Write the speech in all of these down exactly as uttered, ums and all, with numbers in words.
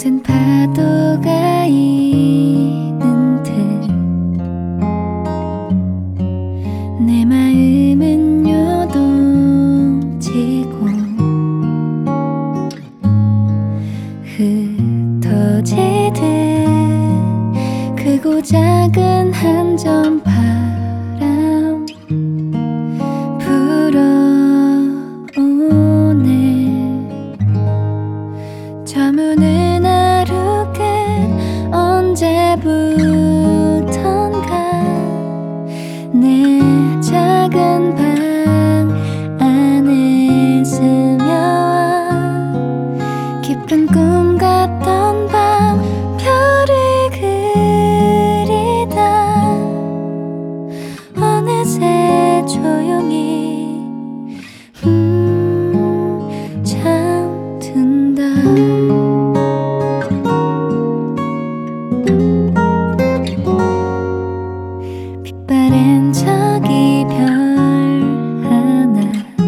같은 파도가 있는 듯 내 마음은 요동치고 흩어지듯 크고 작은 한 점 바람 불어오네. 저무는 하루 끝 언제부턴가 내 작은 방 안에 스며와 깊은 꿈 같던 밤 별을 그리다 어느새 조용히 음 잠든다. 빛바랜 저기 별 하나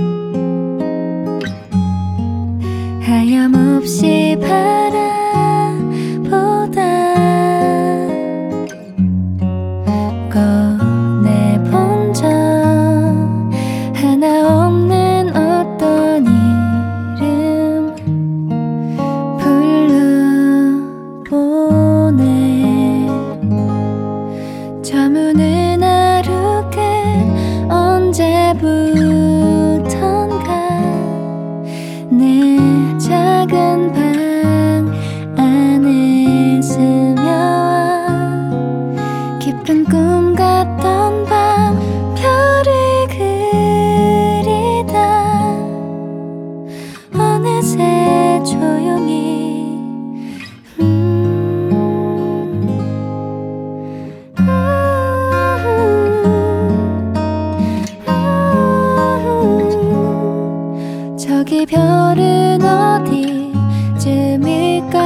하염없이 바라보다 꺼내본 적 하나 없는 어떤 이름 불러보네. 저무는 하루 끝 언제부턴가 내 작은 방 안에 스며와 깊은 꿈 같던 밤 별을 그리다 어느새 조용히 음 저기 별은 어디쯤일까?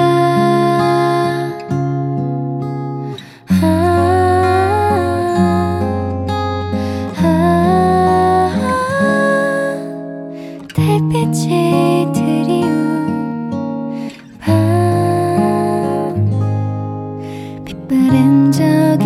아, 아, 달빛이 드리운 밤 빛바랜 저기